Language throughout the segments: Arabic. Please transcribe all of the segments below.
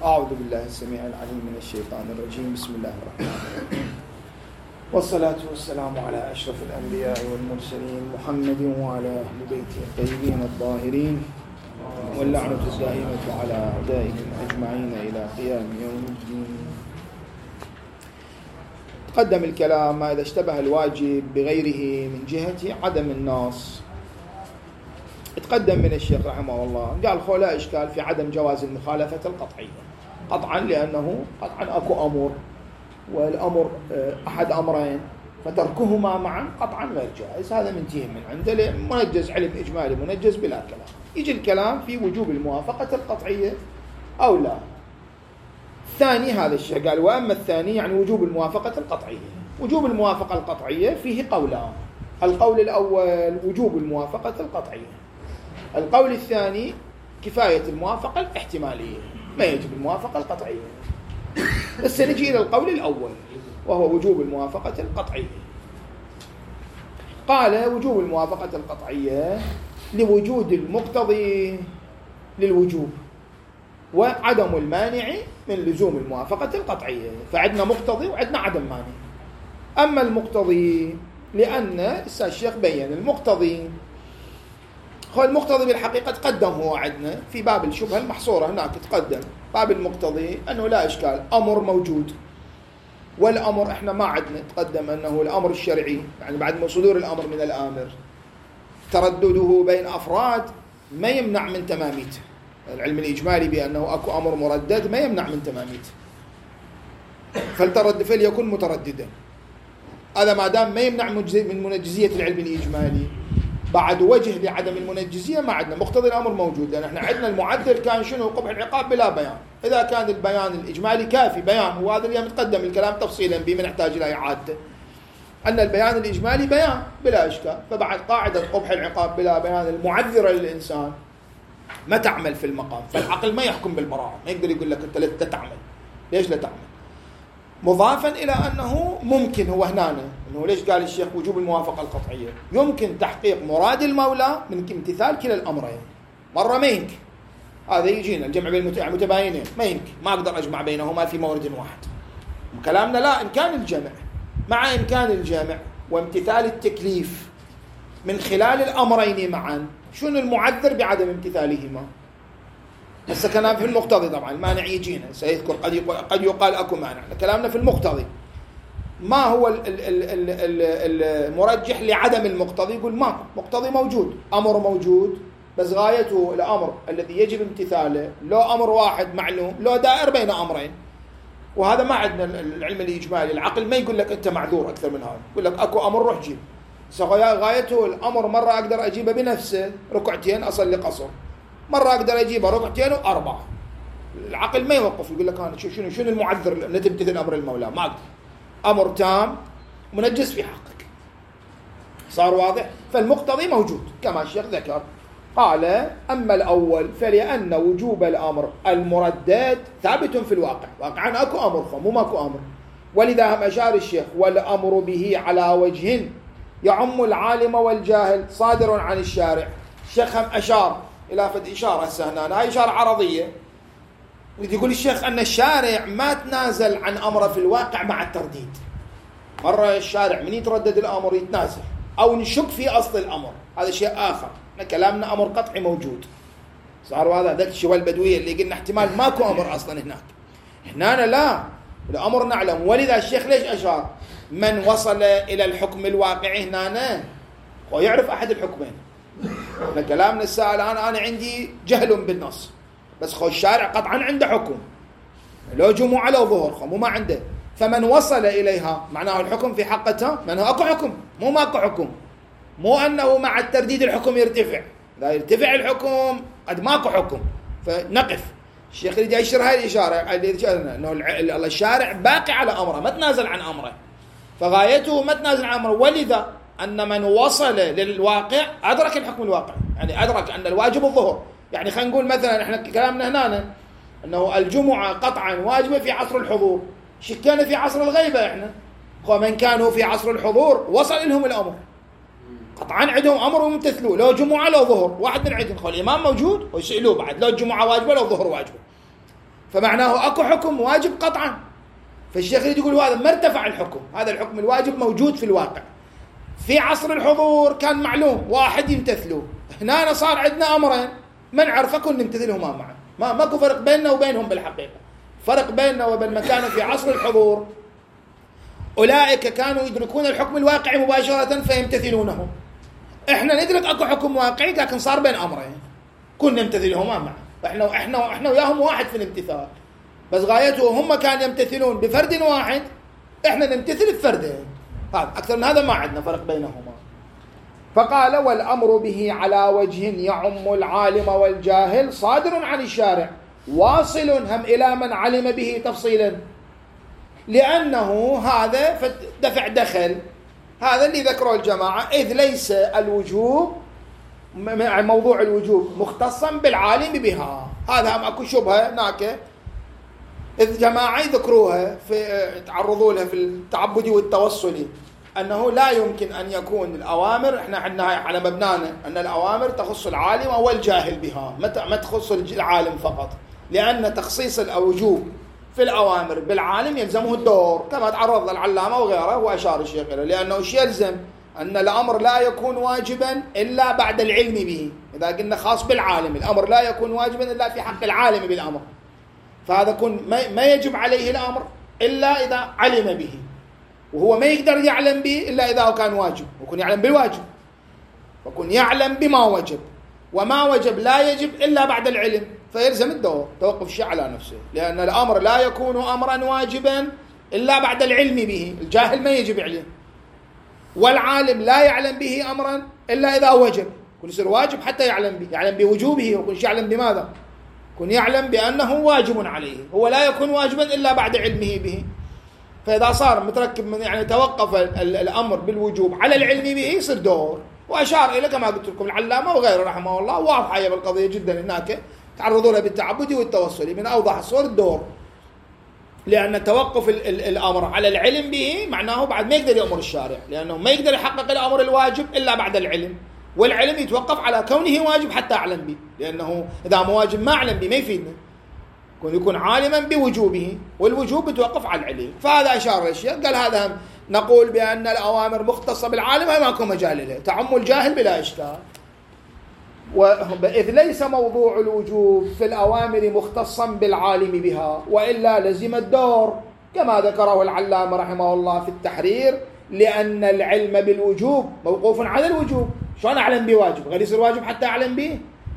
أعوذ بالله السميع العليم من الشيطان الرجيم. بسم الله الرحمن الرحيم، والصلاة والسلام على أشرف الأنبياء والمرسلين محمد وعلى أهل بيته الطيبين الطاهرين، واللعنة الدائمة على أعدائهم أجمعين إلى قيام يوم الدين. تقدم الكلام ما إذا اشتبه الواجب بغيره من جهة عدم النص. تقدم من الشيخ رحمه الله قال خو لا إشكال في عدم جواز المخالفة القطعية قطعا، لأنه قطعا أكو أمر، والأمر أحد أمرين، فتركهما معا قطعا غير جائز. هذا منتهي من عنده منجز علم إجمالي منجز بلا كلام. يجي الكلام في وجوب الموافقة القطعية أو لا. الثاني هذا الشيء قال وأما الثاني يعني وجوب الموافقة القطعية. وجوب الموافقة القطعية فيه قولان. القول الأول وجوب الموافقة القطعية، القول الثاني كفاية الموافقة الاحتمالية، ما يجب الموافقة القطعية. بس نجي إلى القول الأول وهو وجوب الموافقة القطعية. قال وجوب الموافقة القطعية لوجود المقتضي للوجوب وعدم المانع من لزوم الموافقة القطعية. فعندنا مقتضي وعندنا عدم مانع. أما المقتضي لأن الشيخ بيّن المقتضي، هو المقتضي بالحقيقة تقدم هو عندنا في باب الشبهة المحصورة هناك، تقدم باب المقتضي أنه لا إشكال أمر موجود، والأمر إحنا ما عندنا تقدم أنه الأمر الشرعي، يعني بعد صدور الأمر من الآمر تردده بين أفراد ما يمنع من تماميته. العلم الإجمالي بأنه أكو أمر مردد ما يمنع من تماميته، فليكن مترددا. هذا ما دام ما يمنع من منجزية العلم الإجمالي، بعد وجه لعدم المنجزية ما عندنا. مقتضي الأمر موجود، لأن احنا عندنا المعذر كان شنو؟ قبح العقاب بلا بيان. إذا كان البيان الإجمالي كافي بيان، وهذا اليوم تقدم الكلام تفصيلا به من نحتاج إلى إعادته، أن البيان الإجمالي بيان بلا إشكال. فبعد قاعدة قبح العقاب بلا بيان المعذرة للإنسان ما تعمل في المقام، فالعقل ما يحكم بالبراءة، ما يقدر يقول لك أنت لا تعمل. ليش لا تعمل؟ مضافا إلى أنه ممكن هو هنا أنه ليش قال الشيخ وجوب الموافقة القطعية؟ يمكن تحقيق مراد المولى من امتثال كلا الأمرين. مرة ما يمكن، هذا يجينا الجمع بين المتباينين ما يمكن، ما أقدر أجمع بينهما في مورد واحد. كلامنا لا، إمكان الجمع، مع إمكان الجمع وامتثال التكليف من خلال الأمرين معا. شنو المعذر بعدم امتثالهما؟ هسه كلام في المقتضي، طبعا المانع يجينا سيذكر قد يقال اكو مانع. كلامنا في المقتضي، ما هو المرجح لعدم المقتضي؟ يقول ما مقتضي موجود، امر موجود، بس غايته الامر الذي يجب امتثاله لو امر واحد معلوم، لو دائر بين امرين. وهذا ما عندنا العلم الاجمالي، العقل ما يقول لك انت معذور اكثر من هذا، يقول لك اكو امر روح جيب. غايته الامر مره اقدر اجيبه بنفسه ركعتين اصلي قصر، مرة أقدر أجيبها ركعتين وأربعة. العقل ما يوقف يقول لك أنا شنو المعذر لتمتثل أمر المولى؟ ما أقدر، أمر تام منجز في حقك. صار واضح؟ فالمقتضي موجود كما الشيخ ذكر. قال أما الأول فلأن وجوب الأمر المردد ثابت في الواقع، واقعا أكو أمر مو ماكو أمر. ولذا هم أشار الشيخ والأمر به على وجه يعم العالم والجاهل صادر عن الشارع. الشيخ هم أشار إلى فد إشارة هنا، هاي إشارة عرضية. يقول الشيخ أن الشارع ما تنازل عن أمره في الواقع مع الترديد. مرة الشارع من يتردد الأمر يتنازل أو نشك في أصل الأمر، هذا شيء آخر. كلامنا أمر قطعي موجود. صار هذا ذاك الشيء البدوية اللي قلنا احتمال ماكو أمر أصلا هناك. هنا لا، الأمر نعلم. ولذا الشيخ ليش أشار من وصل إلى الحكم الواقعي هنا ويعرف أحد الحكمين. كلامنا السائل أنا عندي جهل بالنص، بس خو الشارع قطعا عنده حكم، لو جمعة لو ظهر مو ما عنده. فمن وصل إليها معناه الحكم في حقته، معناه أكو حكم مو ماكو حكم، مو أنه مع الترديد الحكم يرتفع. لا يرتفع الحكم قد ماكو حكم، فنقف. الشيخ اللي يشير هاي الإشارة اللي ذكرنا أنه الشارع باقي على أمره ما تنازل عن أمره، فغايته ما تنازل عن أمره. ولذا أن من وصل للواقع أدرك الحكم الواقع، يعني أدرك أن الواجب الظهر. يعني خلينا نقول مثلا إحنا كلامنا هنا أنه الجمعة قطعا واجبة في عصر الحضور، شكينا في عصر الغيبة إحنا، ومن كانوا في عصر الحضور وصل لهم الأمر قطعا عندهم أمر وممتثلوه، لو جمعة لو ظهر واحد من عندهم. الإمام موجود ويسألوه بعد لو الجمعة واجبة لو ظهر واجبة. فمعناه أكو حكم واجب قطعا. فالشيخ يقول هذا ما ارتفع الحكم، هذا الحكم الواجب موجود في الواقع. في عصر الحضور كان معلوم واحد يمتثلوه، هنا صار عندنا أمرين ما نعرف كن نمتثلهما معا، ماكو فرق بيننا وبينهم بالحقيقة. فرق بيننا وبين ما كان في عصر الحضور، أولئك كانوا يدركون الحكم الواقعي مباشرة فيمتثلونه. احنا ندرك اكو حكم واقعي لكن صار بين امرين كنا نمتثلهما معا، احنا وياهم واحد في الامتثال، بس غايته هم كانوا يمتثلون بفرد واحد، احنا نمتثل بفردين. هذا اكثر من هذا ما عندنا فرق بينهما. فقال والامر به على وجه يعم العالم والجاهل صادر عن الشارع واصل هم الى من علم به تفصيلا، لانه هذا دفع دخل، هذا اللي ذكره الجماعة، إذ ليس الوجوب موضوع الوجوب مختصا بالعالم بها. هذا هم أكو شبهة هناك، إذ جماعة يذكروها في تعرضوا لها في التعبدي والتوصلي، أنه لا يمكن أن يكون الأوامر، إحنا عندنا على مبنانا أن الأوامر تخص العالم والجاهل بها، ما تخص العالم فقط، لأن تخصيص الوجوب في الأوامر بالعالم يلزمه الدور، كما تعرض العلامة وغيره وأشار الشيخ إليه، لأنه يلزم أن الأمر لا يكون واجبا إلا بعد العلم به. إذا قلنا خاص بالعالم، الأمر لا يكون واجبا إلا في حق العالم بالأمر، فهذا ما يجب عليه الأمر إلا إذا علم به، وهو ما يقدر يعلم به إلا إذا كان واجب، ويكون يعلم بالواجب، ويكون يعلم بما وجب، وما وجب لا يجب إلا بعد العلم، فيلزم الدور توقف الشيء على نفسه، لأن الأمر لا يكون أمرا واجبا إلا بعد العلم به، الجاهل ما يجب عليه، والعالم لا يعلم به أمرا إلا إذا وجب، يكون يصير واجب حتى يعلم به، يعلم بوجوبه، ويكون يعلم بماذا؟ يكون يعلم بأنه واجب عليه، هو لا يكون واجبا إلا بعد علمه به. فإذا صار متركب من يعني توقف الأمر بالوجوب على العلم به يصير دور. وأشار إلى كما قلت لكم العلامة وغيره رحمه الله، واضحة هي بالقضية جدا، هناك تعرضوا لها بالتعبدي والتوصلي من أوضح الصور الدور، لأن توقف الأمر على العلم به معناه بعد ما يقدر يأمر الشارع، لأنه ما يقدر يحقق الأمر الواجب إلا بعد العلم، والعلم يتوقف على كونه واجب حتى أعلم به، لأنه إذا ما واجب ما أعلم به ما يفيدنا، يكون عالما بوجوبه، والوجوب يتوقف على العلم. فهذا أشار الشيخ قال هذا نقول بأن الأوامر مختصة بالعالم ما ماكو مجال له، تعم الجاهل بلا إشكال. وإذ ليس موضوع الوجوب في الأوامر مختصا بالعالم بها، وإلا لزم الدور كما ذكره العلامة رحمه الله في التحرير، لأن العلم بالوجوب موقوف على الوجوب. شلون أعلم بواجب؟ غير يصير واجب حتى أعلم به،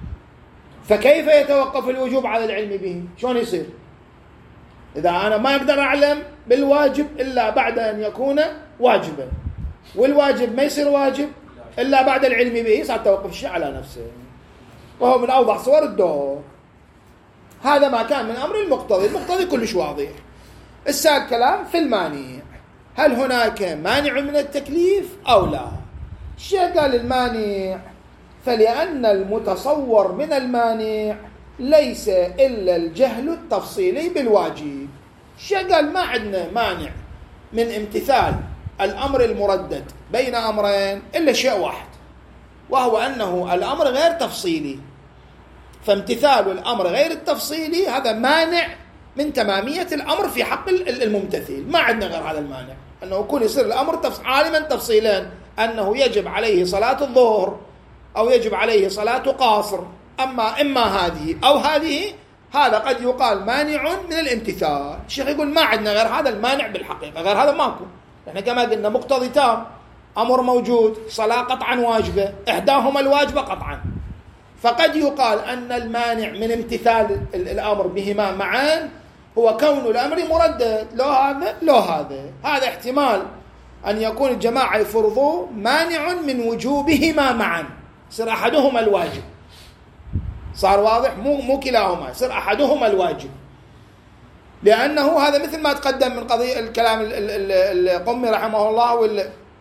فكيف يتوقف الوجوب على العلم به؟ شلون يصير؟ إذا أنا ما أقدر أعلم بالواجب إلا بعد أن يكون واجبا، والواجب ما يصير واجب إلا بعد العلم به، صار توقف الشيء على نفسه، وهو من أوضح صور الدور. هذا ما كان من أمر المقتضي. المقتضي كلش واضح. السؤال كلام في المانع، هل هناك مانع من التكليف أو لا؟ الشيخ قال المانع، فلأن المتصور من المانع ليس إلا الجهل التفصيلي بالواجب. الشيخ قال ما عندنا مانع من امتثال الأمر المردد بين أمرين إلا شيء واحد، وهو أنه الأمر غير تفصيلي، فامتثال الأمر غير التفصيلي هذا مانع من تمامية الأمر في حق الممتثل. ما عندنا غير هذا المانع، أنه يكون يصير الأمر عالما تفصيلا، أنه يجب عليه صلاة الظهر أو يجب عليه صلاة قاصر، إما هذه أو هذه، هذا قد يقال مانع من الامتثال. الشيخ يقول ما عندنا غير هذا المانع بالحقيقة، غير هذا ماكو. احنا كما قلنا مقتضي تام، أمر موجود، صلاة قطعا واجبة، إحداهما الواجبة قطعا، فقد يقال أن المانع من امتثال الأمر بهما معا هو كون الأمر مردد، لو هذا لو هذا. هذا احتمال أن يكون الجماعة يفرضوا مانع من وجوبهما معا، صار أحدهما الواجب، صار واضح، مو كلاهما، صار أحدهما الواجب، لأنه هذا مثل ما تقدم من قضية الكلام القمي رحمه الله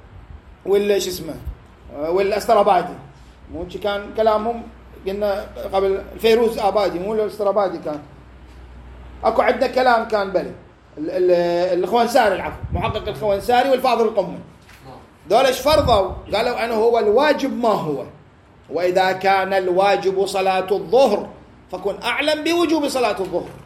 شو اسمه والأسترابادي، مو كان كلامهم قلنا قبل الفيروز آبادي، مو الأسترابادي، كان أكو عندنا كلام كان بلي الخوانساري، العفو، محقق الخوانساري والفاضل القمي، دول ايش فرضوا؟ قالوا أنه هو الواجب ما هو، وإذا كان الواجب صلاة الظهر فكن أعلم بوجوب صلاة الظهر،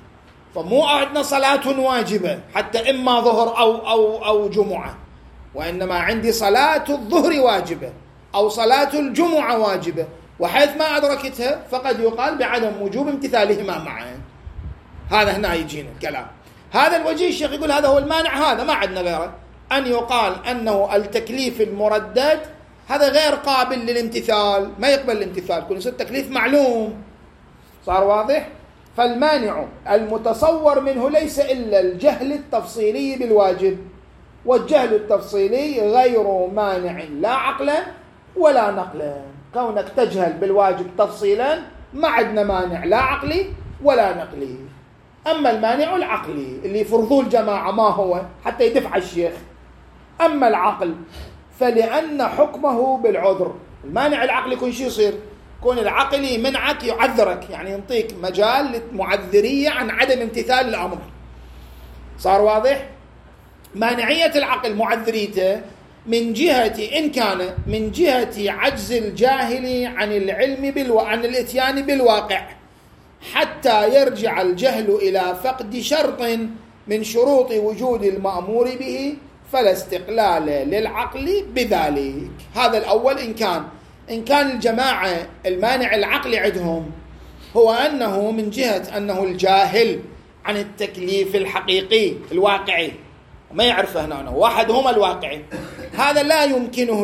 فمو عندنا صلاة واجبة حتى إما ظهر أو جمعة، وإنما عندي صلاة الظهر واجبة أو صلاة الجمعة واجبة، وحيث ما أدركتها فقد يقال بعدم وجوب امتثالهما معا. هذا هنا يجينا الكلام. هذا الوجه الشيخ يقول هذا هو المانع، هذا ما عندنا غيره، أن يقال أنه التكليف المردد هذا غير قابل للامتثال، ما يقبل الامتثال، كل يصير تكليف معلوم. صار واضح؟ فالمانع المتصور منه ليس إلا الجهل التفصيلي بالواجب، والجهل التفصيلي غير مانع لا عقلا ولا نقلا. كونك تجهل بالواجب تفصيلا ما عندنا مانع لا عقلي ولا نقلي. أما المانع العقلي اللي فرضوه الجماعة ما هو حتى يدفع الشيخ، أما العقل فلأن حكمه بالعذر. المانع العقلي يكون شو يصير؟ يكون العقل يمنعك يعذرك، يعني ينطيك مجال للمعذرية عن عدم امتثال الأمر. صار واضح؟ مانعية العقل معذريته من جهة إن كان من جهة عجز الجاهل عن العلم عن الإتيان بالواقع حتى يرجع الجهل إلى فقد شرط من شروط وجود المأمور به، فلا استقلال للعقل بذلك. هذا الأول إن كان الجماعة المانع العقلي عندهم هو أنه من جهة أنه الجاهل عن التكليف الحقيقي الواقعي ما يعرفه هنا، واحد هما الواقعي، هذا لا يمكنه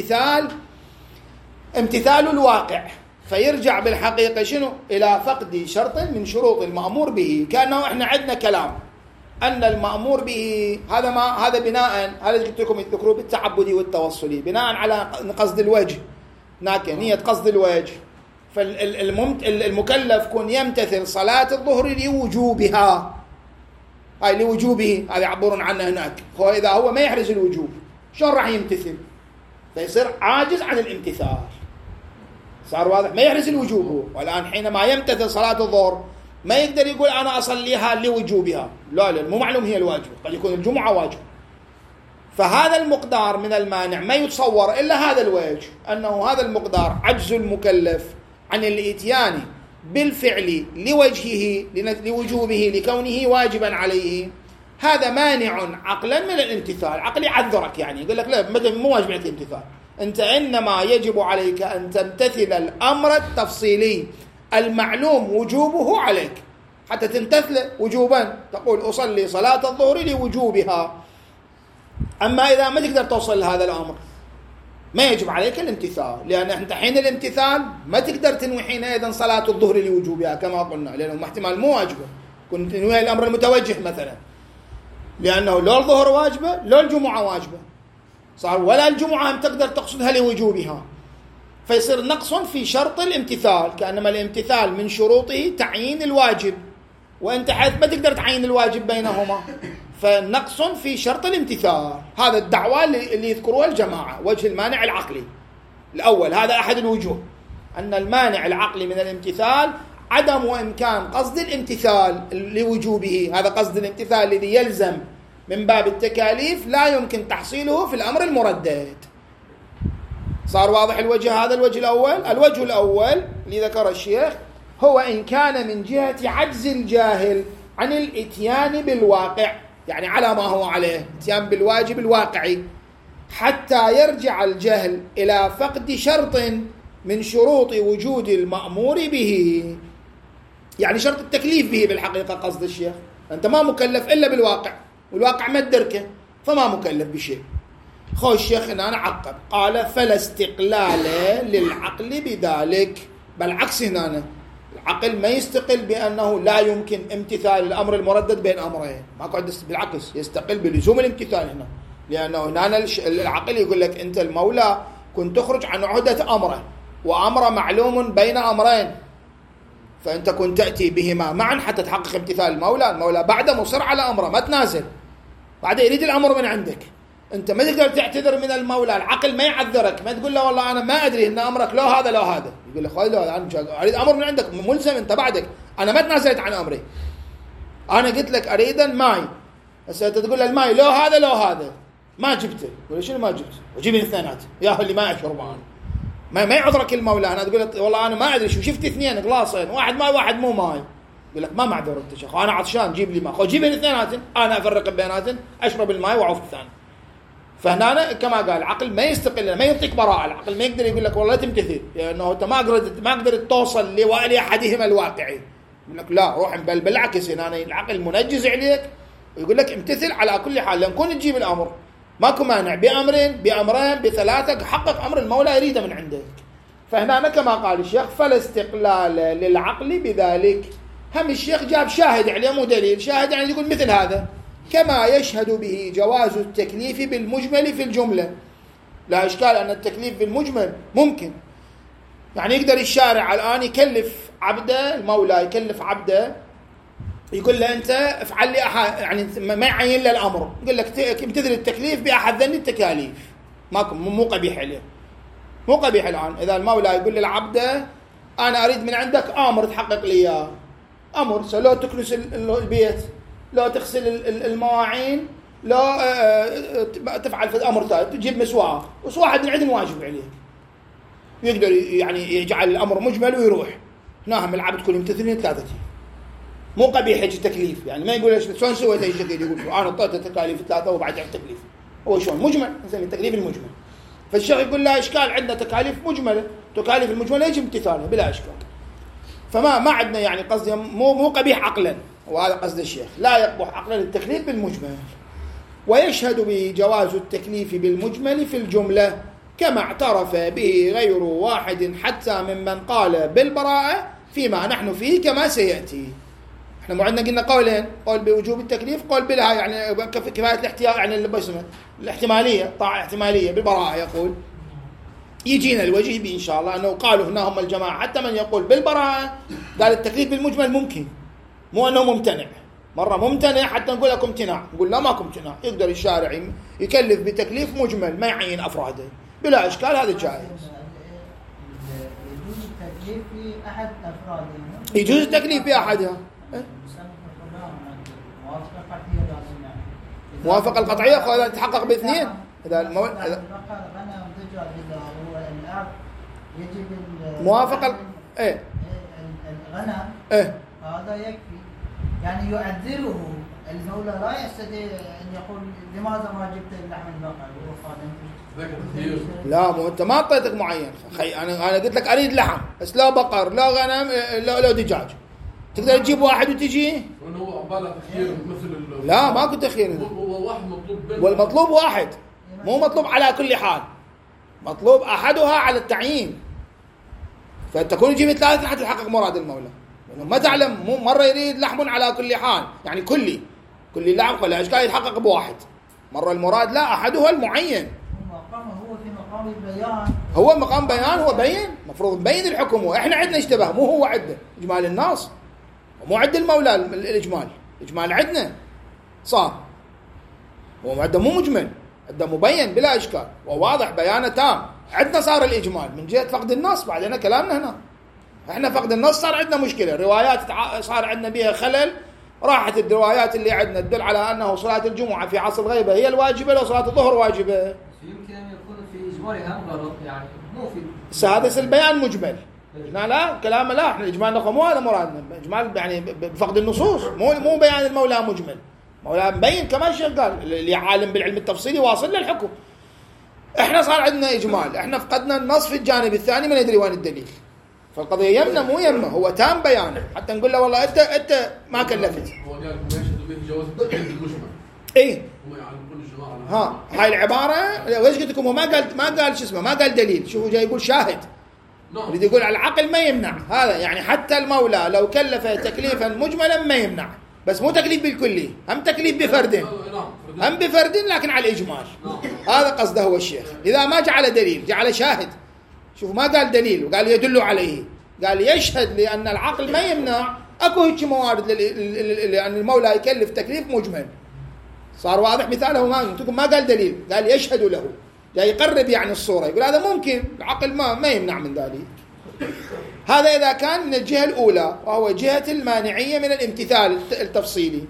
امتثال الواقع، فيرجع بالحقيقة شنو؟ إلى فقد شرط من شروط المأمور به. كأنه إحنا عندنا كلام أن المأمور به هذا بناء، هذا قلت لكم يذكروه بالتعبدي والتوصلي، بناء على قصد الوجه، نية قصد الوجه. فالمكلف كون يمتثل صلاة الظهر لوجوبها، هاي لوجوبه، هذا يعبرون عنه هناك. هو إذا هو ما يحرز الوجوب شلون راح يمتثل؟ فيصير عاجز عن الامتثال. صار واضح؟ ما يحرز الوجوب هو، والآن حينما يمتثل صلاة الظهر ما يقدر يقول أنا أصليها لوجوبها، لا مو معلوم هي الواجب، قد يكون الجمعة واجب. فهذا المقدار من المانع ما يتصور إلا هذا الوجه، أنه هذا المقدار عجز المكلف عن الإتيان بالفعل لوجهه لوجوبه لكونه واجبا عليه، هذا مانع عقلا من الامتثال. عقلي عذرك، يعني يقول لك لا مو واجب عليك الامتثال، أنت إنما يجب عليك أن تمتثل الأمر التفصيلي المعلوم وجوبه عليك حتى تمتثل وجوبا، تقول أصلي صلاة الظهر لوجوبها. أما إذا ما تقدر توصل لهذا الأمر ما يجب عليك الامتثال، لأن أنت حين الامتثال ما تقدر تنوي حينئذ صلاة الظهر لوجوبها كما قلنا، لأنه احتمال مو واجبة، كنت تنوي الأمر المتوجه مثلا، لأنه لو الظهر واجبة لو الجمعة واجبة، صار ولا الجمعة هم تقدر تقصدها لوجوبها، فيصير نقص في شرط الامتثال، كأنما الامتثال من شروطه تعيين الواجب، وأنت حيث ما تقدر تعيين الواجب بينهما، فنقص في شرط الامتثال. هذا الدعوة اللي يذكروها الجماعة، وجه المانع العقلي الأول، هذا أحد الوجوه، أن المانع العقلي من الامتثال عدم وإمكان قصد الامتثال لوجوبه. هذا قصد الامتثال الذي يلزم من باب التكاليف لا يمكن تحصيله في الأمر المردد. صار واضح الوجه؟ هذا الوجه الأول. الوجه الأول اللي ذكر الشيخ هو إن كان من جهة عجز الجاهل عن الاتيان بالواقع، يعني على ما هو عليه، اتيان بالواجب الواقعي، حتى يرجع الجهل إلى فقد شرط من شروط وجود المأمور به، يعني شرط التكليف به بالحقيقة. قصد الشيخ أنت ما مكلف إلا بالواقع، والواقع ما تدركه، فما مكلف بشيء. خو الشيخ هنا عقب قال فلا استقلال للعقل بذلك، بل عكس هنا العقل ما يستقل بأنه لا يمكن امتثال الأمر المردد بين أمرين، ما قاعد، بالعكس يستقل بلزوم الامتثال هنا، لأنه هنا العقل يقول لك أنت المولى كنت تخرج عن عهدة أمره، وأمر معلوم بين أمرين، فأنت كنت تأتي بهما معا حتى تحقق امتثال المولى بعد مصر على أمره، ما تنازل، بعد يريد الأمر من عندك، أنت ما تقدر تعتذر من المولى. العقل ما يعذرك، ما تقول له والله أنا ما أدري إن أمرك لو هذا لو هذا، يقول لك خذ له، أنا أريد أمر من عندك ملزم أنت بعدك، أنا ما تنازلت عن أمري، أنا قلت لك أريد ماي، بس أنت تقول له الماي لو هذا لو هذا، ما جبته، يقول شنو ما جبت؟ وجيب الاثنينات يا اللي ما يشرب ما يعذرك المولى. أنا تقول والله أنا ما أدري شو، شفت اثنين غلاصين، واحد ماي واحد مو ماي، يقول لك ما معذور انت شيخ، انا عطشان جيب لي ماء، خو جيب الاثنيناتن، انا افرق بيناتن، اشرب الماء واعوف الثاني. فهنا كما قال العقل ما يستقل، ما يعطيك براءه، العقل ما يقدر يقول لك والله تمتثل، لانه انت ما قدرت توصل لاحدهما الواقعي. يقول لك لا روح، بل بالعكس هنا العقل منجز عليك ويقول لك امتثل على كل حال، لان كون تجيب الامر ماكو مانع بامرين بثلاثه، حقق امر المولى يريده من عندك. فهنا كما قال الشيخ فلا استقلال للعقل بذلك. هم الشيخ جاب شاهد عليه مو دليل، شاهد يعني يقول مثل هذا كما يشهد به جواز التكليف بالمجمل في الجملة. لا إشكال أن التكليف بالمجمل ممكن، يعني يقدر الشارع الآن يكلف عبده، المولى يكلف عبده يقول له أنت افعل لي يعني ما يعين له الأمر، يقول لك امتثل التكليف بأحد ذني التكاليف، مو قبيح عليه، مو قبيح. الآن إذا المولى يقول للعبده أنا أريد من عندك أمر تحقق لي إياه، أمر لو تكنس البيت، لو تغسل المواعين، لو تفعل في الأمر تجيب مسواك، بس واحد من عندهم واجب عليه، يقدر يعني يجعل الأمر مجمل ويروح. ناهم العبد كل يمتثلين ثلاثة، مو قبيح يجي تكليف، يعني ما يقول شلون سويت اي شيء، يقول انا اعطيته تكاليف ثلاثه وبعد التكليف، هو شلون مجمل، نسميه التكليف المجمل. فالشيخ يقول لا اشكال، عندنا تكاليف مجمله، تكاليف المجمله يجب امتثالها بلا اشكال. فما عندنا يعني قصدي مو قبيح عقلا، وهذا قصد الشيخ، لا يقبح عقلا التكليف بالمجمل. ويشهد به جواز التكليف بالمجمل في الجمله كما اعترف به غير واحد حتى ممن قال بالبراءه فيما نحن فيه كما سياتي. احنا مو عندنا قلنا قولين، قول بوجوب التكليف، قول بلا يعني كفايه الاحتياط، يعني اللي بسمه الاحتماليه، طاعه احتماليه بالبراءه. يقول يجينا الوجه به ان شاء الله انه قالوا هنا هم الجماعه حتى من يقول بالبراءه قال التكليف بالمجمل ممكن، مو انه ممتنع. مره ممتنع حتى نقول لكم امتناع، نقول لا ماكو امتناع، يقدر الشارع يكلف بتكليف مجمل ما يعين افراده بلا اشكال، هذا جائز. يجوز التكليف في احد افراده، يجوز التكليف باحدها. موافقة القطعية قال تتحقق باثنين. إذا موافقة الغنم هذا يكفي، يعني يعذره المولى، لا يستطيع أن يقول لماذا ما جبت اللحم البقر لا مو أنت ما أعطيتك معين، أنا قلت لك أريد لحم بس لا بقر لا غنم لا دجاج، تقدر تجيب واحد وتجي؟ هو عبالة تخيير مثل لا ماكو تخيير، هو واحد مطلوب بينهم، والمطلوب واحد، مو مطلوب على كل حال، مطلوب أحدها على التعيين. فتكون تجيب ثلاثة حتى تحقق مراد المولى، لأنه ما تعلم مو مرة يريد لحم على كل حال، يعني كل لحم ولا أشكال يتحقق بواحد، مرة المراد لا أحدها المعين. هو في مقام البيان، هو مقام بيان، هو بين مفروض نبين الحكم، وإحنا عندنا اشتباه، مو هو عدة إجمال الناس، مو عد المولى الإجمال عندنا صار، هو معده مو مجمل، عده مبين بلا إشكال وواضح بيانه تام. عندنا صار الإجمال من جهة فقد النص، بعدين كلامنا هنا احنا فقد النص صار عندنا مشكلة، روايات صار عندنا بها خلل، راحت الروايات اللي عندنا تدل على أنه صلاة الجمعة في عصر الغيبة هي الواجبة، لو صلاة الظهر واجبة. يمكن أن يكون في إجمالها غلط، يعني مو في سادس البيان مجمل. لا كلام لا، احنا الإجمال نقول مو هذا مرادنا، إجمال يعني بفقد النصوص، مو بيان المولى مجمل، مولى مبين كما الشيخ قال اللي عالم بالعلم التفصيلي واصل للحكم. احنا صار عندنا إجمال، احنا فقدنا النص في الجانب الثاني، ما ندري وين الدليل. فالقضية يمنا مو يمنا، هو تام بيانه حتى نقول له والله انت ما كلفت. هو قال يشهد به جواز التكليف بالمجمل. ايه هم يعلمون الجماعة ها هاي العبارة ويش قلت لكم، هو ما قال شو اسمه، ما قال دليل، شوفوا جاي يقول شاهد. يريد يقول على العقل ما يمنع هذا، يعني حتى المولى لو كلف تكليفا مجملا ما يمنع، بس مو تكليف بالكلي، هم تكليف بفرد، هم بفرد لكن على الإجمال. هذا قصده هو الشيخ، إذا ما جعل دليل جعل شاهد. شوف ما قال دليل وقال يدل عليه، قال يشهد لأن العقل ما يمنع. أكو هيك موارد لأن المولى يكلف تكليف مجمل، صار واضح مثاله. ما قال دليل، قال يشهد له، جاي يقرب يعني الصورة، يقول هذا ممكن، العقل ما يمنع من ذلك. هذا إذا كان من الجهة الأولى وهو جهة المانعية من الامتثال التفصيلي.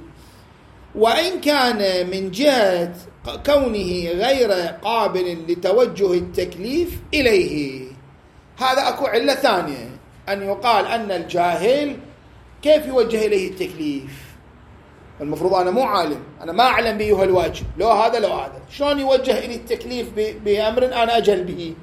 وإن كان من جهة كونه غير قابل لتوجه التكليف إليه، هذا أكو علة ثانية، أن يقال أن الجاهل كيف يوجه إليه التكليف؟ المفروض أنا مو عالم، أنا ما أعلم بأيها الواجب، لو هذا لو هذا، شلون يوجه إلي التكليف بأمر أنا أجل به؟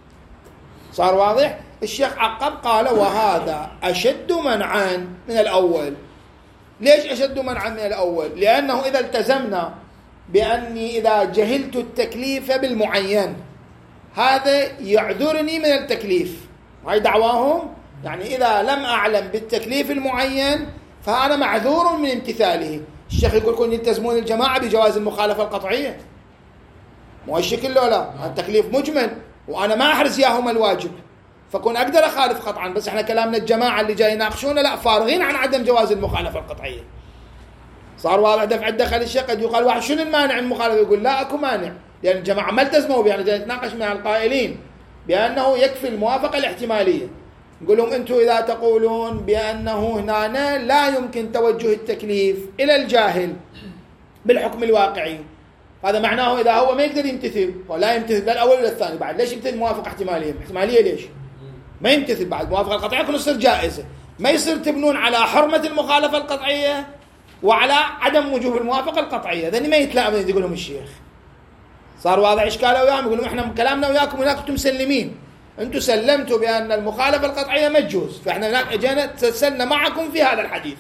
صار واضح؟ الشيخ عقب قال وهذا أشد منعا من الأول. ليش أشد منعا من الأول؟ لأنه إذا التزمنا بأني إذا جهلت التكليف بالمعين هذا يعذرني من التكليف، هاي دعواهم، يعني إذا لم أعلم بالتكليف المعين فأنا معذور من امتثاله. الشيخ يقول كن يلتزمون الجماعة بجواز المخالفة القطعية، مو الشكل لو لا التكليف مجمل وأنا ما أحرز ياهم الواجب فكون أقدر أخالف قطعا، بس إحنا كلامنا الجماعة اللي جاي يناقشونا لا فارغين عن عدم جواز المخالفة القطعية. صار واضح دفع دخل الشيخ قد يقال واحد شنو المانع المخالفة؟ يقول لا أكو مانع، لأن الجماعة ما التزموا بها، جاي نتناقش مع القائلين بأنه يكفي الموافقة الاحتمالية. نقول لهم أنتم إذا تقولون بأنه هنا لا يمكن توجه التكليف إلى الجاهل بالحكم الواقعي، هذا معناه إذا هو ما يقدر يمتثل ولا يمتثل لا الأول ولا الثاني بعد، ليش يمتثل موافقة احتمالية؟ احتمالية ليش؟ ما يمتثل بعد موافقة القطعية كله يصير جائزة، ما يصير تبنون على حرمة المخالفة القطعية وعلى عدم وجوب الموافقة القطعية، ذني ما يتلائم يقول لهم الشيخ. صار واضح إشكاله وياهم، يقول لهم إحنا كلامنا وياكم هناك أنتم مسلمين، أنتم سلمتوا بأن المخالفة القطعية ما تجوز، فإحنا هناك أجينا تسلنا معكم في هذا الحديث،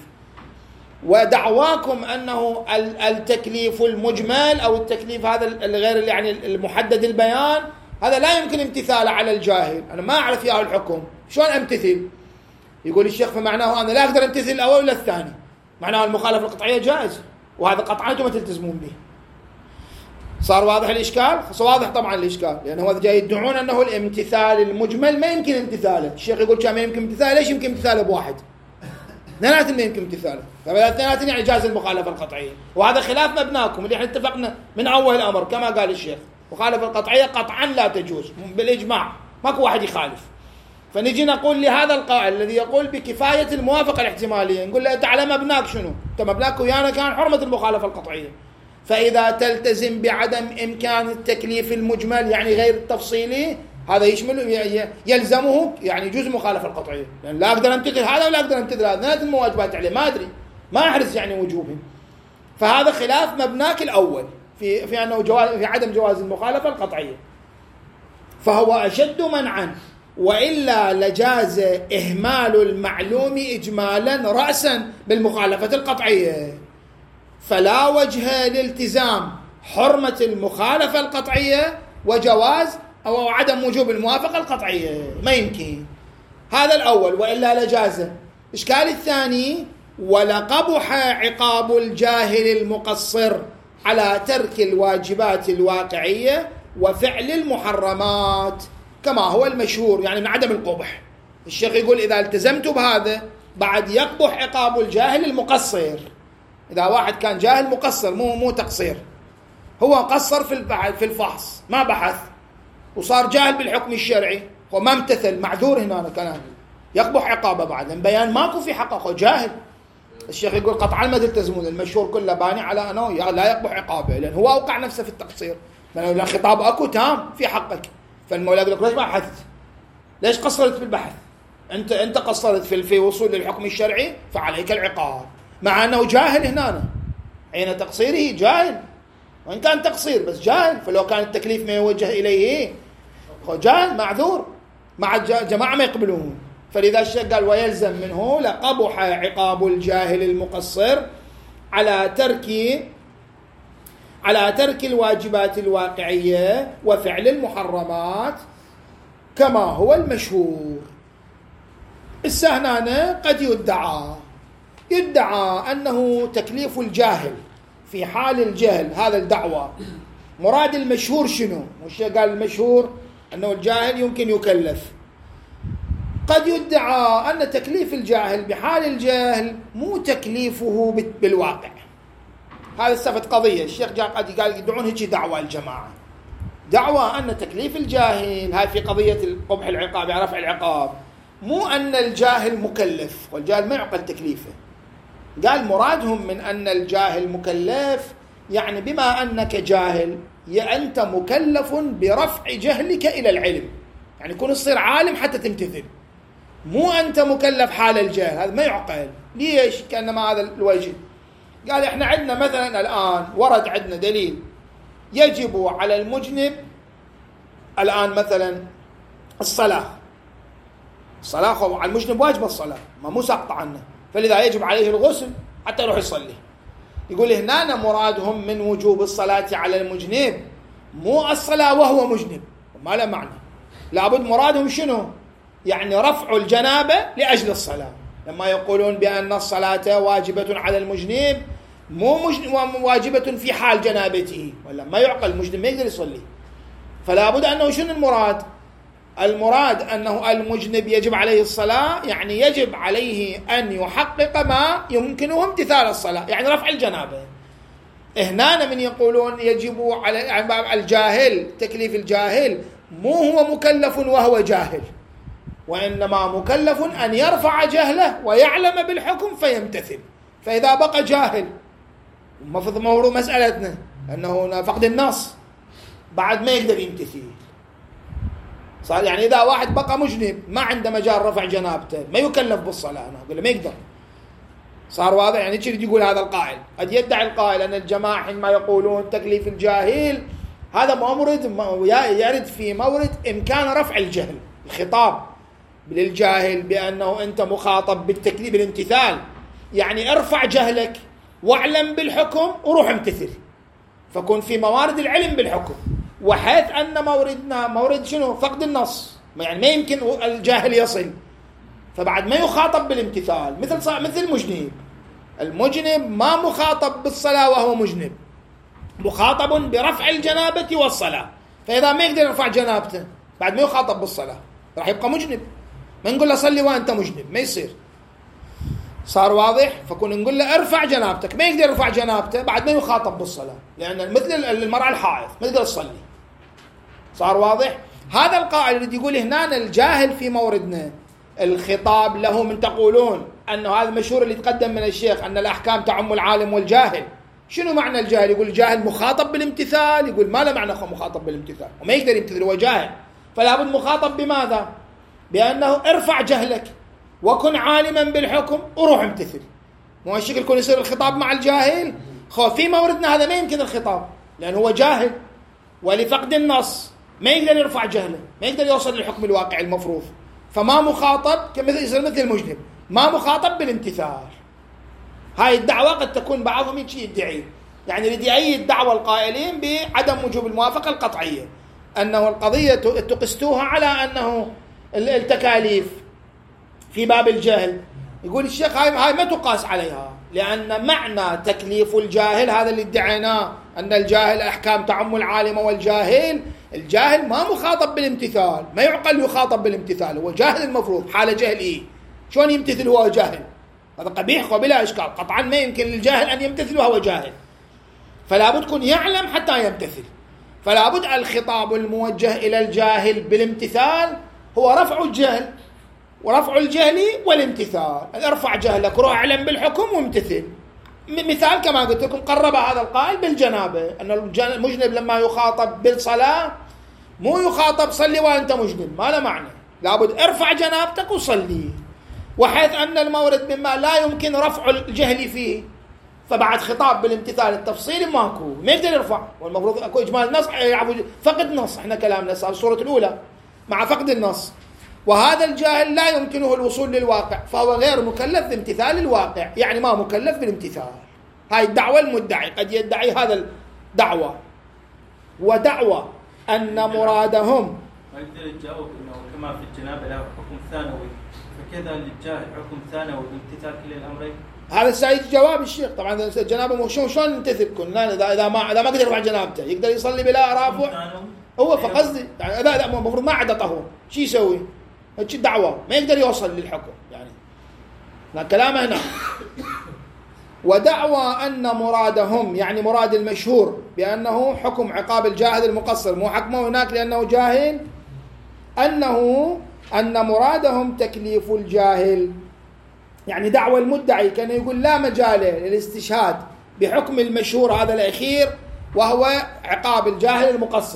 ودعواكم أنه التكليف المجمل أو التكليف هذا الغير يعني المحدد البيان هذا لا يمكن امتثاله على الجاهل، أنا ما أعرف إياه الحكم شلون أمتثل؟ يقول الشيخ فمعناه أنا لا أقدر أمتثل الأول ولا الثاني، معناه المخالفة القطعية جائز وهذا قطعا أنتم ما تلتزمون به. صار واضح الإشكال؟ واضح طبعا الإشكال، لأنه هذا جاي يدعون أنه الامتثال المجمل ما يمكن امتثاله. الشيخ يقول كان ما يمكن امتثاله، ليش يمكن امتثاله بواحد؟ اثنيناتهم ما يمكن امتثاله، فاثنيناتهم يعني جاز المخالفة القطعية، وهذا خلاف مبناكم اللي احنا اتفقنا من أول الأمر كما قال الشيخ، مخالفة القطعية قطعا لا تجوز بالإجماع، ماكو واحد يخالف. فنجي نقول لهذا القائل الذي يقول بكفاية الموافقة الاحتمالية، نقول له تعالى مبناك شنو؟ انت مبناك ويانا كان حرمة المخالفة القطعية، فإذا تلتزم بعدم إمكان التكليف المجمل يعني غير التفصيلي هذا يشمل يلزمه يعني يجوز المخالفة القطعية، يعني لا أقدر أمتثل هذا ولا أقدر أمتثل هذا، ذات المواجبات عليه ما أدري ما أحرز يعني وجوبهم. فهذا خلاف مبناك الأول في أنه في عدم جواز المخالفة القطعية، فهو أشد منعا، وإلا لجاز إهمال المعلوم إجمالا رأسا بالمخالفة القطعية، فلا وجه لالتزام حرمة المخالفة القطعية وجواز أو عدم وجوب الموافقة القطعية، ما يمكن. هذا الأول، وإلا لجاز. إشكال الثاني ولقبح عقاب الجاهل المقصر على ترك الواجبات الواقعية وفعل المحرمات كما هو المشهور، يعني من عدم القبح. الشيخ يقول إذا التزمت بهذا بعد يقبح عقاب الجاهل المقصر. إذا واحد كان جاهل مقصر مو تقصير، هو قصر في الفحص ما بحث وصار جاهل بالحكم الشرعي وما امتثل، معذور هنا كلام، يقبح عقابه بعد لأن بيان ماكو في حقه جاهل. الشيخ يقول قطعا ما تلتزمون، المشهور كله باني على أنه لا يقبح عقابه لأن هو أوقع نفسه في التقصير، لأن الخطاب أكو تام في حقك. فالمولى يقول لك ليش ما بحثت؟ ليش قصرت في البحث؟ أنت قصرت في وصول للحكم الشرعي فعليك العقاب، مع أنه جاهل هنا حين تقصيره جاهل، وإن كان تقصير بس جاهل، فلو كان التكليف ما يوجه إليه هو جاهل معذور، مع جماعة ما يقبلون. فلذا الشيخ قال ويلزم منه لقبح عقاب الجاهل المقصر على ترك الواجبات الواقعية وفعل المحرمات كما هو المشهور. السهنانة قد يدعى أنه تكليف الجاهل في حال الجهل، هذا الدعوة. مراد المشهور شنو؟ والشيخ قال المشهور أنه الجاهل يمكن يكلف. قد يدعى أن تكليف الجاهل بحال الجهل مو تكليفه بالواقع. هذا استفت قضية الشيخ قال يدعون هيك دعوة الجماعة، دعوة أن تكليف الجاهل هاي في قضية قبح العقاب رفع العقاب، مو أن الجاهل مكلف، والجاهل ما يعقل تكليفه. قال مرادهم من أن الجاهل مكلف يعني بما أنك جاهل أنت مكلف برفع جهلك إلى العلم، يعني كون تصير عالم حتى تمتثل، مو أنت مكلف حال الجهل، هذا ما يعقل. ليش؟ كأنما هذا الوجه. قال إحنا عندنا مثلا الآن ورد عندنا دليل يجب على المجنب الآن مثلا الصلاة على المجنب واجب الصلاة، ما مو ساقط عنه، فلذا يجب عليه الغسل حتى يروح يصلي. يقول هنا مرادهم من وجوب الصلاة على المجنب مو الصلاة وهو مجنب، ما له معنى. لابد مرادهم شنو؟ يعني رفع الجنابة لأجل الصلاة. لما يقولون بأن الصلاة واجبة على المجنب مو واجبة في حال جنابته، ولا ما يعقل، المجنب ما يقدر يصلي. فلا بد أنه شنو المراد أنه المجنب يجب عليه الصلاة، يعني يجب عليه أن يحقق ما يمكنه امتثال الصلاة، يعني رفع الجنابة. هنا من يقولون يجب على يعني الجاهل، تكليف الجاهل مو هو مكلف وهو جاهل، وإنما مكلف أن يرفع جهله ويعلم بالحكم فيمتثل. فإذا بقى جاهل، موضوع مسألتنا أنه فقد النص، بعد ما يقدر يمتثل. صار يعني إذا واحد بقى مجنب ما عنده مجال رفع جنابته ما يكلف بالصلاة، أنا أقول له ما يقدر. صار واضح؟ يعني تشير يقول هذا القائل، قد يدعي القائل أن الجماعة حينما يقولون تكليف الجاهل هذا مورد يرد في مورد إمكان رفع الجهل، الخطاب للجاهل بأنه أنت مخاطب بالتكليف بالامتثال، يعني ارفع جهلك واعلم بالحكم وروح امتثل، فكن في موارد العلم بالحكم. وحيث أن موردنا مورد شنو؟ فقد النص، يعني ما يمكن الجاهل يصل، فبعد ما يخاطب بالامتثال. مثل المجنب ما مخاطب بالصلاة وهو مجنب، مخاطب برفع الجنابة والصلاة، فإذا ما يقدر يرفع جنابته بعد ما يخاطب بالصلاة راح يبقى مجنب. ما نقول له صلي وأنت مجنب، ما يصير. صار واضح؟ فكون نقول له ارفع جنابتك، ما يقدر يرفع جنابته بعد ما يخاطب بالصلاة، لأن مثل المرأة الحائض ما يقدر يصلي. صار واضح؟ هذا القائل اللي يقول هنا الجاهل في موردنا الخطاب له من تقولون أنه هذا المشهور اللي تقدم من الشيخ أن الأحكام تعم العالم والجاهل. شنو معنى الجاهل؟ يقول الجاهل مخاطب بالامتثال، يقول ما له معنى مخاطب بالامتثال وما يقدر يمتثل، هو جاهل. فلا بد مخاطب بماذا؟ بأنه ارفع جهلك وكن عالما بالحكم وروح امتثل. مو الشكل يكون يصير الخطاب مع الجاهل. في موردنا هذا ما يمكن الخطاب لأنه هو جاهل ولفقد النص ما يقدر يرفع جهله، ما يقدر يوصل للحكم الواقعي المفروض، فما مخاطب يصير مثل المجنب، ما مخاطب بالامتثال. هاي الدعوة قد تكون بعضهم يدعي، يعني يدعي الدعوة القائلين بعدم وجوب الموافقة القطعية، أنه القضية تقستوها على أنه التكاليف في باب الجهل. يقول الشيخ هاي ما تقاس عليها، لأن معنى تكليف الجاهل هذا اللي ادعيناه أن الجاهل الأحكام تعم العالم والجاهل، الجاهل ما مخاطب بالامتثال، ما يعقل يخاطب بالامتثال، هو جاهل المفروض حال جهله. شلون يمتثل وهو جاهل؟ هذا قبيح وبلا إشكال، قطعا ما يمكن للجاهل أن يمتثل وهو جاهل، فلا بد يكون يعلم حتى يمتثل. فلا بد الخطاب الموجه إلى الجاهل بالامتثال هو رفع الجهل، ورفع الجهل والامتثال. ارفع جهلك روح اعلم بالحكم وامتثل. مثال كما قلت لكم قرب هذا القائل بالجنابه، أن المجنب لما يخاطب بالصلاة مو يخاطب صلي وأنت مجنب، ما له معنى، لابد ارفع جنابتك وصلي. وحيث أن المورد مما لا يمكن رفع الجهل فيه، فبعد خطاب بالامتثال التفصيلي ماكو، ما يقدر يرفع، والمفروض اكو اجمال النص، فقد نص. احنا كلامنا صار الصورة الأولى مع فقد النص، وهذا الجاهل لا يمكنه الوصول للواقع، فهو غير مكلف بامتثال الواقع، يعني ما مكلف بالامتثال. هاي الدعوة المدعي قد يدعي هذا الدعوة، ودعوة أن مرادهم ما يقدر يجاوب انه كما في الجنابه له حكم ثانوي، فكذا للجاهل حكم ثانوي بامتثال كل الامرين. هذا السعيد جواب الشيخ. طبعا الجنابه شلون نمتثل؟ كنا اذا ما قدر يرفع جنابته يقدر يصلي بلا رافع هو، فقصدي يعني اذا المفروض ما عنده طهور شو يسوي؟ هيك الدعوه ما يقدر يوصل للحكم، يعني كلامه هنا. ودعوى أن مرادهم، يعني مراد المشهور بأنه حكم عقاب الجاهل المقصر، مو حكمه هناك لأنه جاهل، أن مرادهم تكليف الجاهل، يعني دعوى المدعي كان يقول لا مجال للاستشهاد بحكم المشهور هذا الأخير وهو عقاب الجاهل المقصر،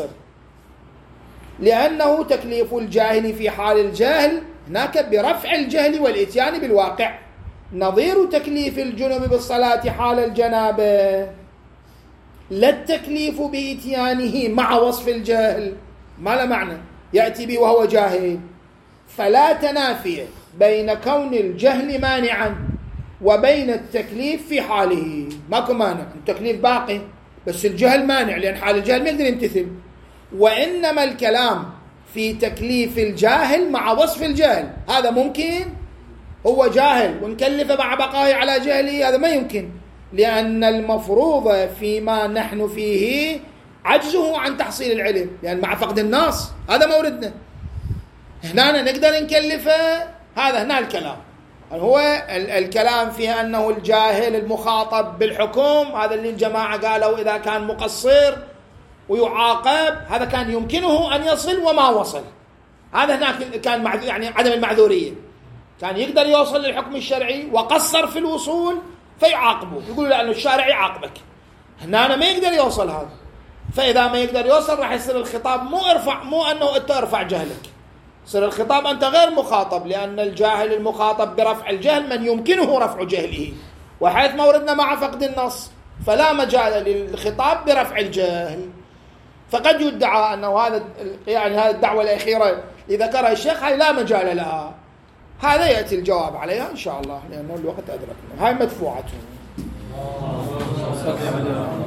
لأنه تكليف الجاهل في حال الجهل هناك برفع الجهل والإتيان بالواقع. نظير تكليف الجنب بالصلاة حال الجنابة، لا التكليف بإتيانه مع وصف الجهل، ما له معنى، يأتي به وهو جاهل. فلا تنافي بين كون الجهل مانعا وبين التكليف في حاله، ماكو مانع، التكليف باقي بس الجهل مانع، لأن حال الجهل ما يقدر يمتثل. وإنما الكلام في تكليف الجاهل مع وصف الجهل، هذا ممكن، هو جاهل ونكلفه مع بقائه على جهله، هذا ما يمكن، لأن المفروض فيما نحن فيه عجزه عن تحصيل العلم، لأن مع فقد النص هذا موردنا. هنا نقدر نكلفه، هذا هنا الكلام، هو الكلام فيه أنه الجاهل المخاطب بالحكم، هذا اللي الجماعة قالوا إذا كان مقصر ويعاقب هذا كان يمكنه أن يصل وما وصل، هذا هناك كان يعني عدم المعذورية، كان يقدر يوصل للحكم الشرعي وقصر في الوصول فيعاقبه، يقول لأنه الشارع يعاقبك. هنا ما يقدر يوصل هذا، فإذا ما يقدر يوصل راح يصير الخطاب مو أنه أنت ارفع جهلك، يصير الخطاب أنت غير مخاطب، لأن الجاهل المخاطب برفع الجهل من يمكنه رفع جهله، وحيث ما وردنا مع فقد النص فلا مجال للخطاب برفع الجهل. فقد يدعى أنه هذا يعني هذه الدعوة الأخيرة اللي ذكرها الشيخ هاي لا مجال لها، هذا يأتي الجواب عليها إن شاء الله، لأنه الوقت أدركنا، هاي مدفوعتهم.